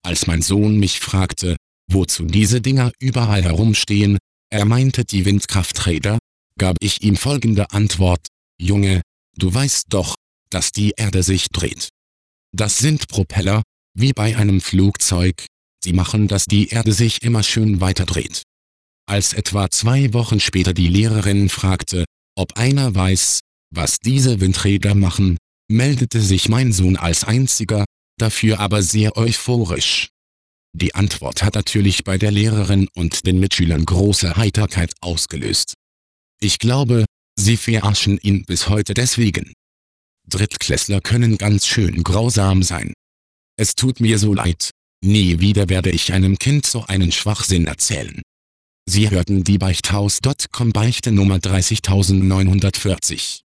Als mein Sohn mich fragte, wozu diese Dinger überall herumstehen, er meinte die Windkrafträder, gab ich ihm folgende Antwort: Junge, du weißt doch, dass die Erde sich dreht. Das sind Propeller, wie bei einem Flugzeug, sie machen, dass die Erde sich immer schön weiterdreht. Als etwa 2 Wochen später die Lehrerin fragte, ob einer weiß, was diese Windräder machen, meldete sich mein Sohn als einziger, dafür aber sehr euphorisch. Die Antwort hat natürlich bei der Lehrerin und den Mitschülern große Heiterkeit ausgelöst. Ich glaube, sie verarschen ihn bis heute deswegen. Drittklässler können ganz schön grausam sein. Es tut mir so leid, nie wieder werde ich einem Kind so einen Schwachsinn erzählen. Sie hörten die Beichthaus.com Beichte Nummer 30940.